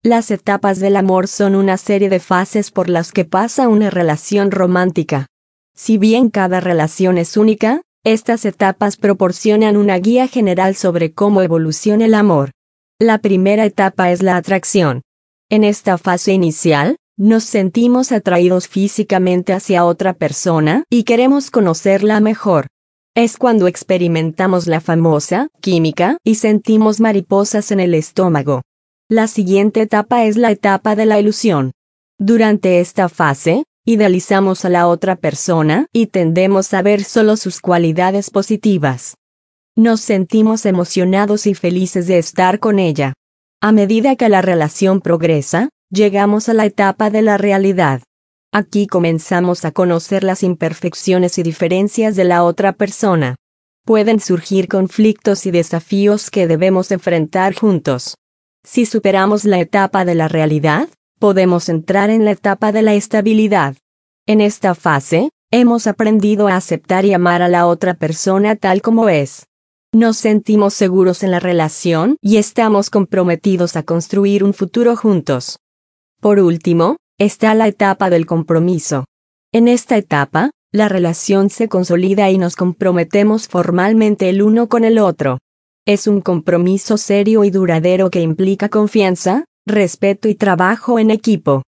Las etapas del amor son una serie de fases por las que pasa una relación romántica. Si bien cada relación es única, estas etapas proporcionan una guía general sobre cómo evoluciona el amor. La primera etapa es la atracción. En esta fase inicial, nos sentimos atraídos físicamente hacia otra persona y queremos conocerla mejor. Es cuando experimentamos la famosa química y sentimos mariposas en el estómago. La siguiente etapa es la etapa de la ilusión. Durante esta fase, idealizamos a la otra persona y tendemos a ver solo sus cualidades positivas. Nos sentimos emocionados y felices de estar con ella. A medida que la relación progresa, llegamos a la etapa de la realidad. Aquí comenzamos a conocer las imperfecciones y diferencias de la otra persona. Pueden surgir conflictos y desafíos que debemos enfrentar juntos. Si superamos la etapa de la realidad, podemos entrar en la etapa de la estabilidad. En esta fase, hemos aprendido a aceptar y amar a la otra persona tal como es. Nos sentimos seguros en la relación y estamos comprometidos a construir un futuro juntos. Por último, está la etapa del compromiso. En esta etapa, la relación se consolida y nos comprometemos formalmente el uno con el otro. Es un compromiso serio y duradero que implica confianza, respeto y trabajo en equipo.